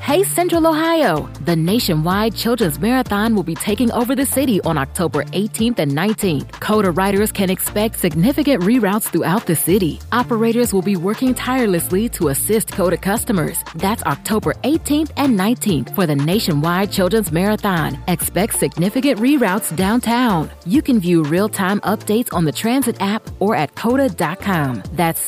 Hey Central Ohio! The nationwide Children's Marathon will be taking over the city on October 18th and 19th. CODA riders can expect significant reroutes throughout the city. Operators will be working tirelessly to assist CODA customers. That's October 18th and 19th for the nationwide Children's Marathon. Expect significant reroutes downtown. You can view real-time updates on the Transit app or at COTA.com. That's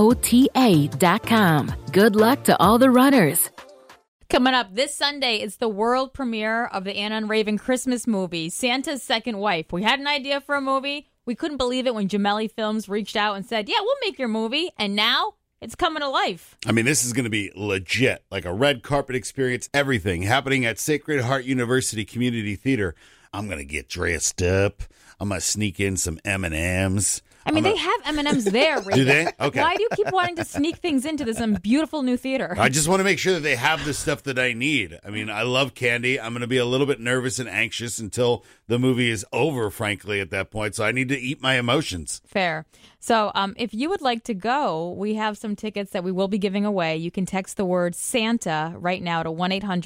COTA.com. Good luck to all the runners. Coming up this Sunday, it's the world premiere of the Anna and Raven Christmas movie, Santa's Second Wife. We had an idea for a movie. We couldn't believe it when Gemelli Films reached out and said, yeah, we'll make your movie. And now it's coming to life. I mean, this is going to be legit, like a red carpet experience, everything happening at Sacred Heart University Community Theater. I'm going to get dressed up. I'm going to sneak in some M&Ms. I mean, they have M&Ms there, Raven. Do they? Okay. Why do you keep wanting to sneak things into this beautiful new theater? I just want to make sure that they have the stuff that I need. I mean, I love candy. I'm going to be a little bit nervous and anxious until the movie is over, frankly, at that point. So I need to eat my emotions. Fair. So if you would like to go, we have some tickets that we will be giving away. You can text the word Santa right now to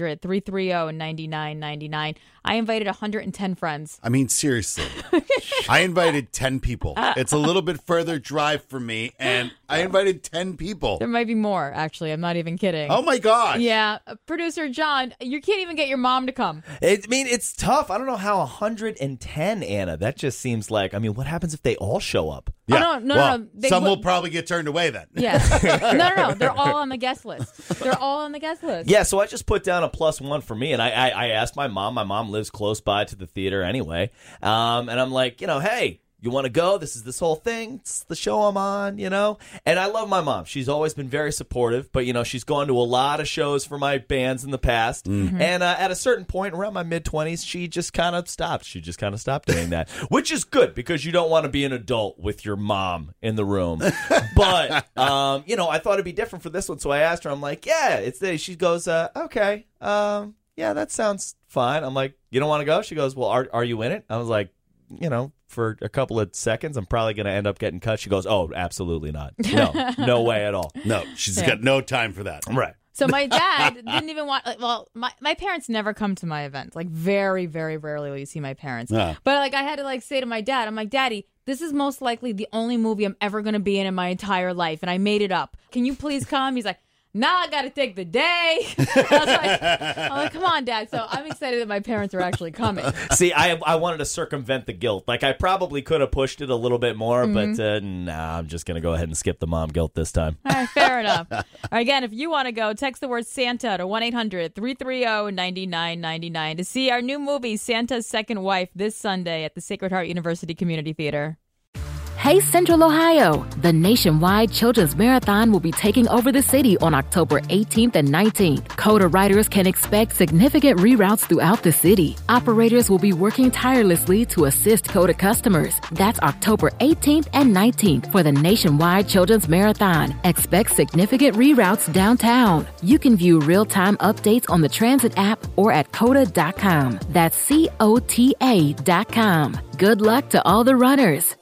1-800-330-9999. I invited 110 friends. I mean, seriously. I invited 10 people. It's a little bit further drive for me, and I invited 10 people. There might be more, actually. I'm not even kidding. Oh, my gosh. Yeah. Producer John, you can't even get your mom to come. I mean, it's tough. I don't know how 110, Anna. That just seems like, I mean, what happens if they all show up? Yeah. Oh, no. Some will probably get turned away then. Yes. No. They're all on the guest list. Yeah, so I just put down a +1 for me, and I asked my mom. My mom lives close by to the theater anyway. And I'm like, hey, you want to go? This is this whole thing. It's the show I'm on, And I love my mom. She's always been very supportive, but, she's gone to a lot of shows for my bands in the past. Mm-hmm. And at a certain point, around my mid-20s, she just kind of stopped. She just kind of stopped doing that, which is good because you don't want to be an adult with your mom in the room. But, I thought it'd be different for this one. So I asked her, I'm like, yeah, it's this. She goes, okay, yeah, that sounds fine. I'm like, you don't want to go? She goes, well, are you in it? I was like, for a couple of seconds, I'm probably going to end up getting cut. She goes, oh, absolutely not. No way at all. No, she's got no time for that. Right. So my dad didn't even want, my parents never come to my events. Like very, very rarely will you see my parents. But I had to say to my dad, I'm like, Daddy, this is most likely the only movie I'm ever going to be in my entire life. And I made it up. Can you please come? He's like, now I got to take the day. I'm like, come on, Dad. So I'm excited that my parents are actually coming. See, I wanted to circumvent the guilt. I probably could have pushed it a little bit more, but nah, I'm just going to go ahead and skip the mom guilt this time. All right, fair enough. All right, again, if you want to go, text the word Santa to 1-800-330-9999 to see our new movie, Santa's Second Wife, this Sunday at the Sacred Heart University Community Theater. Hey Central Ohio! The nationwide Children's Marathon will be taking over the city on October 18th and 19th. CODA riders can expect significant reroutes throughout the city. Operators will be working tirelessly to assist CODA customers. That's October 18th and 19th for the nationwide Children's Marathon. Expect significant reroutes downtown. You can view real-time updates on the Transit app or at COTA.com. That's COTA.com. Good luck to all the runners.